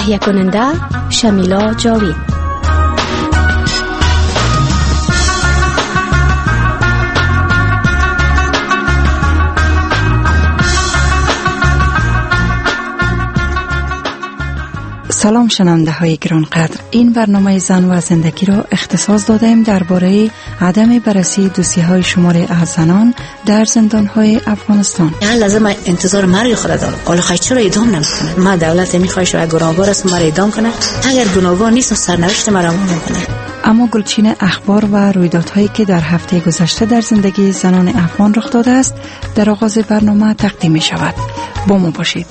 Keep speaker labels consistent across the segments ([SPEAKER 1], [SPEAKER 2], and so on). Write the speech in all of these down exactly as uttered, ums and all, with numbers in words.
[SPEAKER 1] تهیه کننده شمیلا جاوید.
[SPEAKER 2] سلام شنونده های گرانقدر، این برنامه زن و زندگی را اختصاص دادیم درباره عدم بررسی دوسیه های شماری از زنان در زندان های افغانستان.
[SPEAKER 3] یعنی لازم انتظار مرگ خود دارم. حالا خواهی چرا اعدام نمیکنه؟ ما دولت میخواهی شو گناهگار است مرا اعدام کنه، اگر گناهگار نیست سرنوشت مرا نمیکنه.
[SPEAKER 2] اما گلچین اخبار و رویدادهایی که در هفته گذشته در زندگی زنان افغان رخ داده است در آغاز برنامه تقدیم می شود. با ما باشید.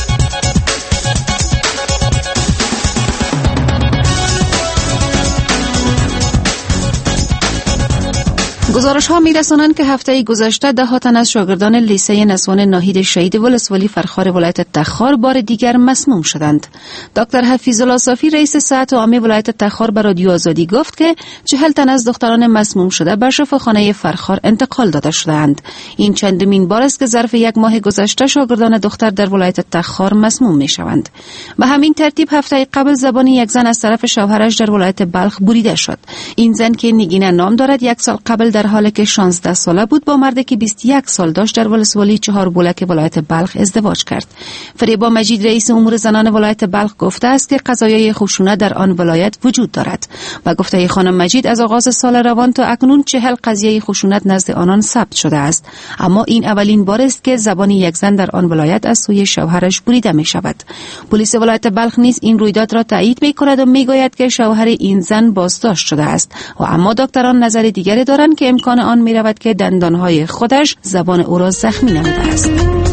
[SPEAKER 4] گزارش ها می رسانند که هفته گذشته ده ها تن از شاگردان لیسه نسوان ناهید شهید ولسوالی فرخار ولایت تخار بار دیگر مسموم شدند. دکتر حفیظ الله صافی رئیس صحت عامه ولایت تخار به رادیو آزادی گفت که چهل تن از دختران مسموم شده به شفاخانه فرخار انتقال داده شدند. این چندمین بار است که ظرف یک ماه گذشته شاگردان دختر در ولایت تخار مسموم می شوند. به همین ترتیب هفته قبل زبان یک زن از طرف شوهرش در ولایت بلخ بریده شد. این زن که نگینه نام دارد یک سال قبل در حالی که شانزده ساله بود با مردی که بیست و یک سال داشت در ولسوالی چهار بولک ولایت بلخ ازدواج کرد. فریبا مجید رئیس امور زنان ولایت بلخ گفته است که قضایای خشونت در آن ولایت وجود دارد. و گفته خانم مجید از آغاز سال روان تا اکنون چهل قضیه خشونت نزد آنان ثبت شده است، اما این اولین بار است که زبان یک زن در آن ولایت از سوی شوهرش بریده می شود. پلیس ولایت بلخ نیز این رویداد را تایید می کند و می گوید که شوهر این زن بازداشت شده است و اما دکتران نظر دیگری دارند که امکان آن می رود که دندانهای خودش زبان او را زخمی نموده است.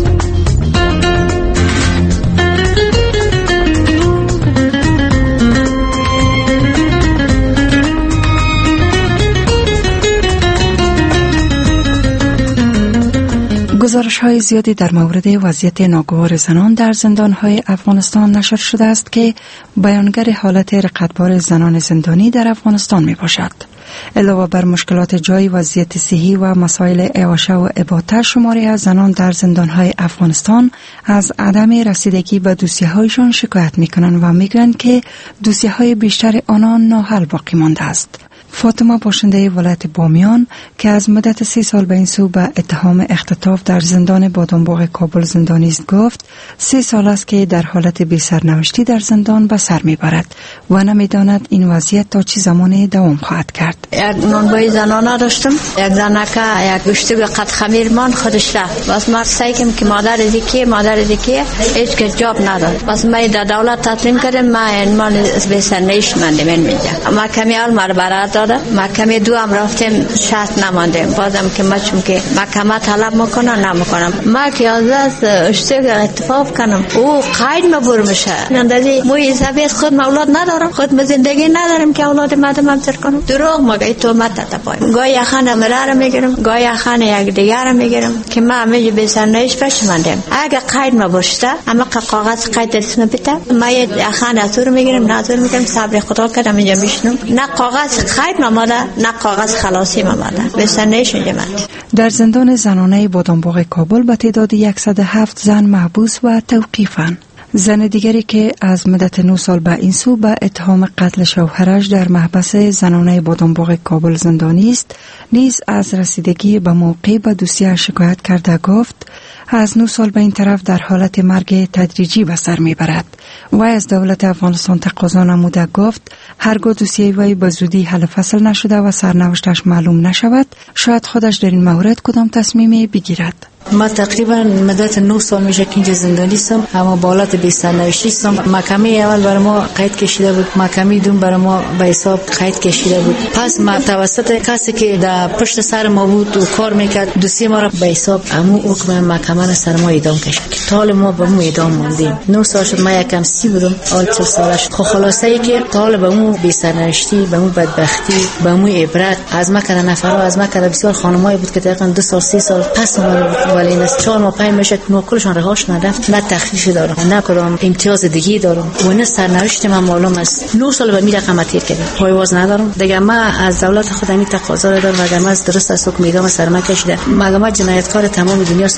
[SPEAKER 2] گزارش های زیادی در مورد وضعیت ناگوار زنان در زندان های افغانستان نشر شده است که بیانگر حالت رقتبار زنان زندانی در افغانستان می باشد. علاوه بر مشکلات جای، وضعیت صحی و مسائل اعاشه و اباطه، شماری از زنان در زندان های افغانستان از عدم رسیدگی به دوسیه هایشان شکایت می کنند و می گویند که دوسیه های بیشتر آنان ناحل باقی مانده است. فاطمه باشنده ولایت بامیان که از مدت سی سال به این سو به اتهام اختطاف در زندان بادامباغ کابل زندانی است گفت سی سال است که در حالت بی سرنوشتی در زندان به سر میبرد و نمیداند این وضعیت تا چه زمانی دوام خواهد کرد.
[SPEAKER 3] یک نانبای زنانه داشتم، یک زنکه یک گوشتی به قد خمیر من خودش رفت. بس ما سعی که مادر دیگه مادر دیگه هیچ که جاب نداد. بس ما در دولت تسلیم کردم، ما این مال به سرنوشت ماندم اینجا. ما کمی اول مر برات محکمه دو هم رفتیم شرط نماندیم، بازم که ما چون که محکمه طلب میکنه نمیکنم. ما که از اشتباه اتفاق کنم او قید مبور میشه. اندازی موی زبیت خود اولاد ندارم، خود ما زندگی ندارم که اولاد مادم هم تر کنم. دروغ مگه تو مت تپای گاهی خانه مرا رو میگیرم، گاهی خانه یک دیگر رو میگیرم که ما همه به سرنوشت بشماندیم. اگه قید مبورشته اما کاغذ قید رسم بده ما یک خانه تو رو میگیرم، نظر میگم صبر خدا کردم اینجا میشنم. نه کاغذ قید ماده نه کاغذ خلاصی ماده به سرنوشت جمعت.
[SPEAKER 2] در زندان زنانه بادامباغ کابل به تعداد صد و هفت زن محبوس و توقیفاند. زن دیگری که از مدت نه سال به این سو به اتهام قتل شوهرش در محبس زنانه بادامباغ کابل زندانی است، نیز از رسیدگی به موقع به دوسیه شکایت کرده گفت از نه سال به این طرف در حالت مرگ تدریجی به سر میبرد. و از دولت افغانستان تقاضا نموده گفت هرگاه دوسیه وی به زودی حل فصل نشده و سرنوشتش معلوم نشود، شاید خودش در این مورد کدام تصمیمی بگیرد.
[SPEAKER 3] ما تقریبا مدت نه سال میشه که اینجا زندانی هستم، اما با حالت بی سرنوشتی هستم. محکمه اول برای ما قید کشیده بود، محکمه دوم برای ما به حساب قید کشیده بود. پس ما توسط کسی که در پشت سر ما بود و کار میکرد دوسیه ما را به حساب امو حکم محکمه را سر ما اعدام کشید. تا حال ما به مو اعدام ماندیم. نه سال شد، ما یکم سی بودم، حال چهل سالش. خب خلاصه ای که تا حال به مو بی سرنوشتی، به مو بدبختی، به مو عبرت از ما کردن نفرها، از ما کردن بسیار خانمایی بود که تقریبا دو سال سه سال پس ما ولی نه چهار ماه پنج میشه که کلشون رهاش نداشت، نه تخفیفی دارم نه کدام امتیاز دیگه دارم و نه سرنوشت من معلوم است. نه سال به می رقم تیر کردم، پایواز ندارم دیگه. ما از دولت خودم تقاضا دارم و اگر ما درست از حکم اعدام سر ما کشیده، مگر ما جنایتکار تمام دنیا است، ما دولت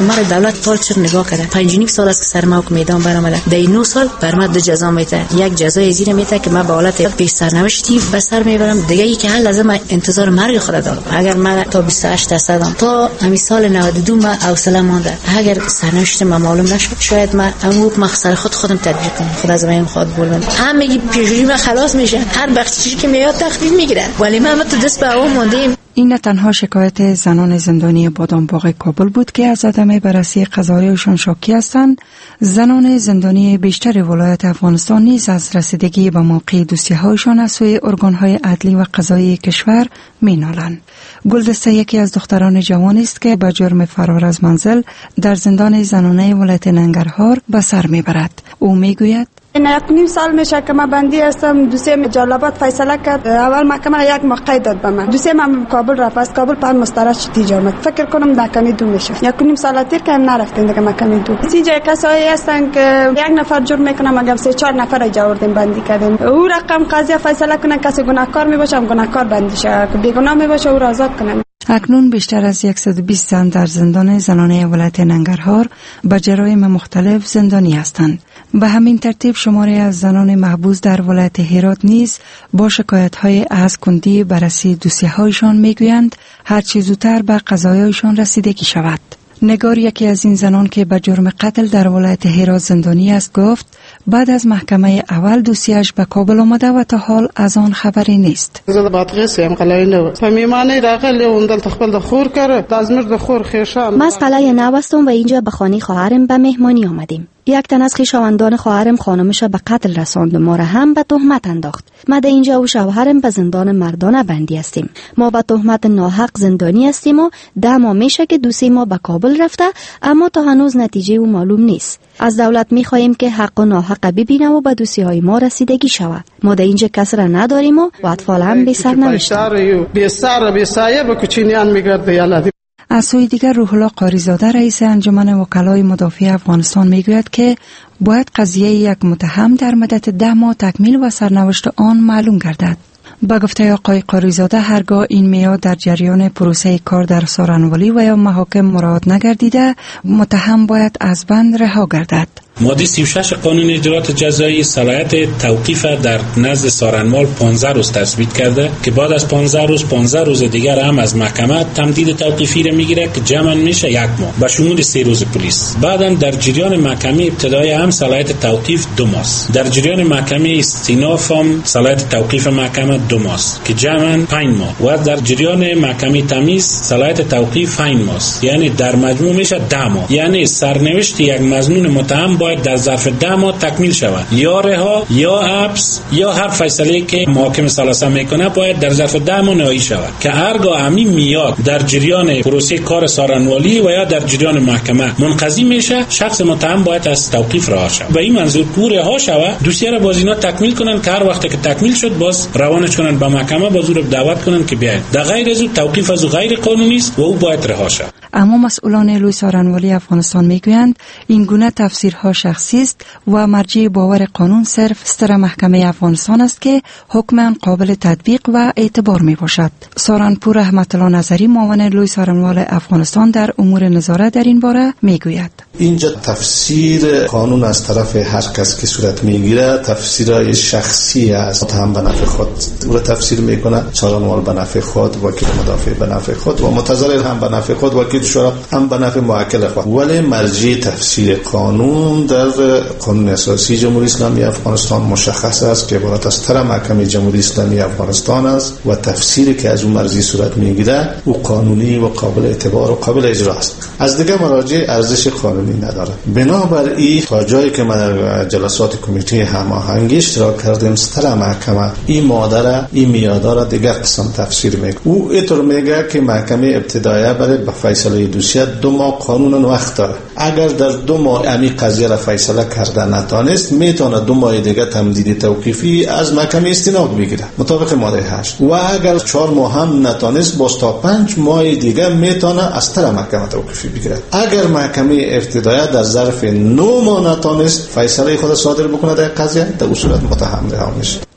[SPEAKER 5] عدالت تا چه نگاه کرده؟ پنج و نیم سال است که سر ما حکم اعدام برآمده. در این نه سال بر من دو جزا میته. یک جزای زیر میته که من به حالت بی سرنوشتی به سر میبرم. دیگه ای که حل از من انتظار مرگ خود دارم. اگر من تا بیست و هشت درصدم تا همین سال نود و دو من حوصله مانده. اگر سرنوشت من معلوم نشد شاید من اون حکم سر خود خودم تطبیق کنم. خود از من خود بولم. همه پیشگیری من خلاص میشه. هر بخشی که میاد تخفیف میگیره. ولی من تو دست به اون موندیم.
[SPEAKER 2] این نه تنها شکایت زنان زندانی بادامباغ کابل بود که از عدم بررسی قضایایشان شاکی هستند. زنان زندانی بیشتر ولایت افغانستان نیز از رسیدگی به موقع دوسیه‌هایشان از سوی ارگان‌های عدلی و قضایی کشور می‌نالند. گلدسته یکی از دختران جوانی است که به جرم فرار از منزل در زندان زنانه ولایت ننگرهار به سر می‌برد. او می‌گوید
[SPEAKER 6] این یک نیم سال میشه که من بندی هستم. دوسیم جلال‌آباد فیصله کرد. اول محکمه یک موقع داد به من. دوسیم هم کابل رفت. از کابل پر مسترد شد اینجا آمد. فکر کنم محکمه دو میشه. یک نیم سال تیر که نرفتیم دیگه محکمه دو. اینجا کسایی هستن که یک نفر جرم میکنه مگم سه چهار نفر اینجا آوردیم بندی کردیم. او رقم قضیه فیصله کنه کسی گناهکار میباشه هم گناهکار بندی شه. که بیگناه میباشه او را آزاد کنن.
[SPEAKER 2] اکنون بیشتر از صد و بیست زن در زندان زنانه ولایت ننگرهار به جرایم مختلف زندانی هستند. به همین ترتیب شماری از زنان محبوس در ولایت هرات نیز با شکایت‌های از کندی بررسی دوسیه‌هایشان میگویند هر چه زودتر به قضایایشان رسیدگی شود. نگار یکی از این زنان که به جرم قتل در ولایت هرات زندانی است گفت بعد از محکمه اول دوسیه‌اش به کابل آمده و تا حال از آن خبری نیست.
[SPEAKER 7] زه باطغیس یم قلعه نو صمیمانه راغلی اون دلته خپل د خور کړه د ازمیر د خور خیشان
[SPEAKER 1] ما از قلعه نو هستم و اینجا به خانه خواهرم به مهمانی آمدیم. یک تن از خویشاوندان خواهرم خانمش به قتل رساند و ما را هم به تهمت انداخت. ما در اینجا و شوهرم به زندان مردانه بندی هستیم. ما به تهمت ناحق زندانی هستیم و ده ماه میشه که دوسی ما به کابل رفته اما تا هنوز نتیجه او معلوم نیست. از دولت میخواهیم که حق و ناحق ببینه و به دوسی های ما رسیدگی شود. ما در اینجا کس را نداریم و اطفال هم بی سرنوشتند.
[SPEAKER 7] بی سر بی سایه به کوچینیان میگرده یالا.
[SPEAKER 2] از سوی دیگر روح الله قاریزاده رئیس انجمن وکلای مدافع افغانستان میگوید که باید قضیه یک متهم در مدت ده ماه تکمیل و سرنوشت آن معلوم گردد. با گفته آقای قاریزاده هرگاه این میاد در جریان پروسه کار در سارنوالی و یا محاکم مراعات نگردیده متهم باید از بند رها گردد.
[SPEAKER 8] ماده سی و شش قانون اجرات جزایی صلاحیت توقیف در نزد سارنوال پانزده روز تثبیت کرده که بعد از پانزده روز پانزده روز دیگر هم از محکمه تمدید توقیفی را میگیره که جمع میشه یک ماه به شمول سه روز پلیس. بعدم در جریان محکمه ابتدایی هم صلاحیت توقیف دو ماه است. در جریان محکمه استیناف هم صلاحیت توقیف محکمه دو ماه است که جمع پنج ماه و در جریان محکمه تمیز صلاحیت توقیف پنج ماه است. یعنی در مجموع میشه ده ماه. یعنی سرنوشت یک مظنون متهم باید در ظرف ده ماه تکمیل شود. یا رها یا حبس یا هر فیصله که محاکم ثلاثه میکنه باید در ظرف ده ماه نهایی شود که هرگاه همین میاد در جریان پروسه کار سارنوالی و یا در جریان محکمه منقضی میشه شخص متهم باید از توقیف رها شود. به این منظور کو رها شود دوسیه را باز اینا تکمیل کنن که هر وقت که تکمیل شد باز روانش کنن به محکمه باز او را دعوت کنن که بیاید. در غیر از او توقیف از او غیر قانونی است و او باید رها شود.
[SPEAKER 2] اما مسئولان لوی سارنوالی افغانستان میگویند این گونه تفسیرها شخصی است و مرجع باور قانون صرف ستر محکمه افغانستان است که حکم قابل تطبیق و اعتبار می باشد. سارنپور رحمت الله نظری معاون لوی سارنوال افغانستان در امور نظارت در این باره می گوید
[SPEAKER 9] اینجا تفسیر قانون از طرف هر کس که صورت میگیره تفسیرهای شخصی است. متهم به نفع خود او تفسیر میکنه، سارنوال به نفع خود، وکیل مدافع به نفع خود و متضرر هم به نفع خود، وکیل شورا هم به نفع موکل خود. ولی مرجع تفسیر قانون در قانون اساسی جمهوری اسلامی افغانستان مشخص است که عبارت از تر محکمه جمهوری اسلامی افغانستان است و تفسیری که از اون مرجع صورت میگیره او قانونی و قابل اعتبار و قابل اجرا است. از دیگه مراجع ارزش قانونی نداره. بنابراین تا جایی که ما در جلسات کمیته هماهنگی اشتراک کردیم ستر محکمه این ماده این میاده را دیگر قسم تفسیر میکنه. او اینطور میگه که محکمه ابتداییه برای به فیصله دوسیه دو ماه قانونا وقت داره. اگر در دو ماه امی قضیه را فیصله کرده نتانست میتونه دو ماه دیگه تمدید توقیفی از محکمه استیناف بگیره مطابق ماده هشت و اگر چهار ماه هم نتانست باز تا پنج ماه دیگه میتونه از طرف محکمه توقیفی بگیره. اگر محکمه ابتدایی در ظرف نه ماه نتانست فیصله خود صادر بکنه در قضیه در اصولت متهم رها میشه.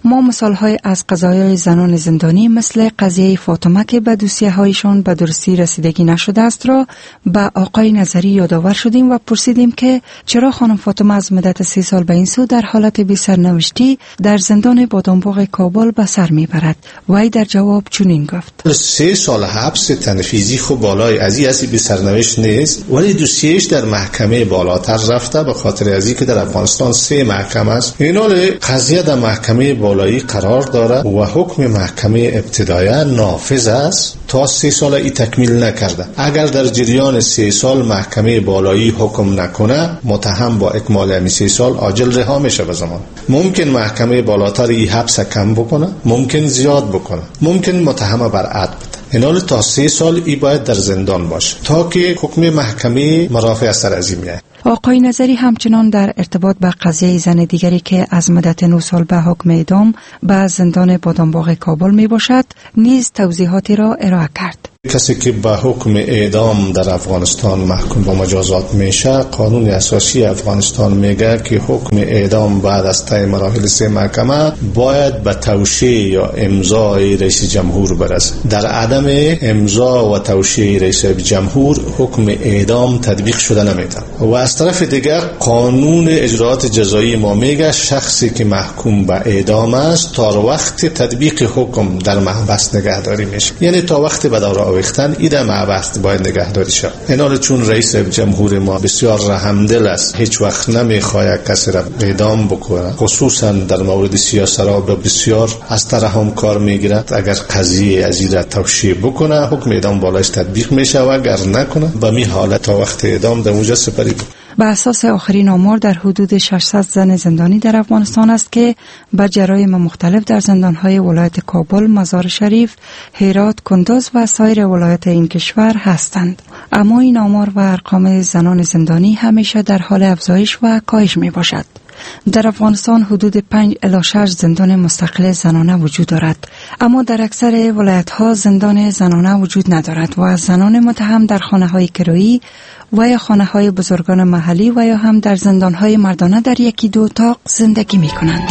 [SPEAKER 2] ما مثال‌های از قضایای زنان زندانی مثل قضیه فاطمه که به دوسیه‌هایشان به درستی رسیدگی نشده است را به آقای نظری یادآور شدیم و پرسیدیم که چرا خانم فاطمه از مدت سه سال به این سو در حالت بی سرنوشتی در زندان بادامباغ کابل به سر میبرد. وی در جواب چنین گفت:
[SPEAKER 9] سه سال حبس تنفیذی خب بالای ازی ازی بی سرنوشت نیست، ولی دوسیهش در محکمه بالاتر رفته به خاطر ازی که در افغانستان سه محکمه است. این حال قضیه در محکمه بالایی قرار داره و حکم محکمه ابتدایی نافذ است تا سه سال ای تکمیل نکرده. اگر در جریان سه سال محکمه بالایی حکم نکنه، متهم با اکمال همین سه سال عاجل رها میشه به زمان. ممکن محکمه بالاتر ای حبس کم بکنه، ممکن زیاد بکنه، ممکن متهم برعد بده. این حال تا سه سال ای باید در زندان باشه تا که حکم محکمه مرافع از سر ازی میاد.
[SPEAKER 2] آقای نظری همچنان در ارتباط با قضیه زن دیگری که از مدت نه سال به حکم اعدام به زندان بادامباغ کابل می باشد نیز توضیحاتی را ارائه کرد.
[SPEAKER 9] کسی که به حکم اعدام در افغانستان محکوم به مجازات میشه، قانون اساسی افغانستان میگه که حکم اعدام بعد از طی مراحل سه محکمه باید به توشیح یا امضای رئیس جمهور برسه. در عدم امضا و توشیح رئیس جمهور حکم اعدام تطبیق شده نمیتونه. و از طرف دیگر قانون اجراات جزایی ما میگه شخصی که محکوم به اعدام است تا وقت تطبیق حکم در محبس نگهداری میشه، یعنی تا وقت به دار آویختن ایده محبس باید نگهداری شد. اینال چون رئیس جمهور ما بسیار رحمدل است، هیچ وقت نمیخواد کسی را اعدام بکنه، خصوصا در مورد سیاست‌ها به بسیار از ترحم کار میگیرد. اگر قضیه از این را توشیح بکنه حکم اعدام بالاش تطبیق میشه و اگر نکنه به می حالت تا وقت اعدام در اونجا سپری.
[SPEAKER 2] به اساس آخرین آمار در حدود ششصد زن زندانی در افغانستان است که به جرایم مختلف در زندانهای ولایت کابل، مزار شریف، هرات، کندوز و سایر ولایات این کشور هستند. اما این آمار و ارقام زنان زندانی همیشه در حال افزایش و کاهش می باشد. در افغانستان حدود پنج الی شش زندان مستقل زنانه وجود دارد، اما در اکثر ولایت‌ها زندان زنانه وجود ندارد و زنان متهم در خانه‌های کرایی و یا خانه‌های بزرگان محلی و یا هم در زندان‌های مردانه در یکی دو اتاق زندگی می‌کنند.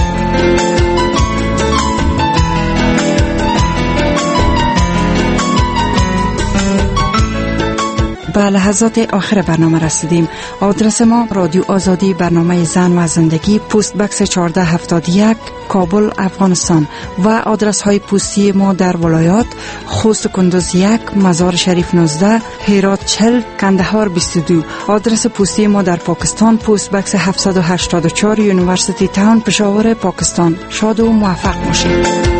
[SPEAKER 2] به لحظات آخر برنامه رسیدیم. آدرس ما: رادیو آزادی، برنامه زن و زندگی، پست بکس چهارده هفتاد و یک، کابل، افغانستان. و آدرس های پستی ما در ولایات: خوست کندوز یک، مزار شریف نوزده، هرات چهل، کندهار بیست و دو. آدرس پستی ما در پاکستان: پست بکس هفتصد و هشتاد و چهار، یونیورسیتی تاون، پشاور، پاکستان. شاد و موفق باشید.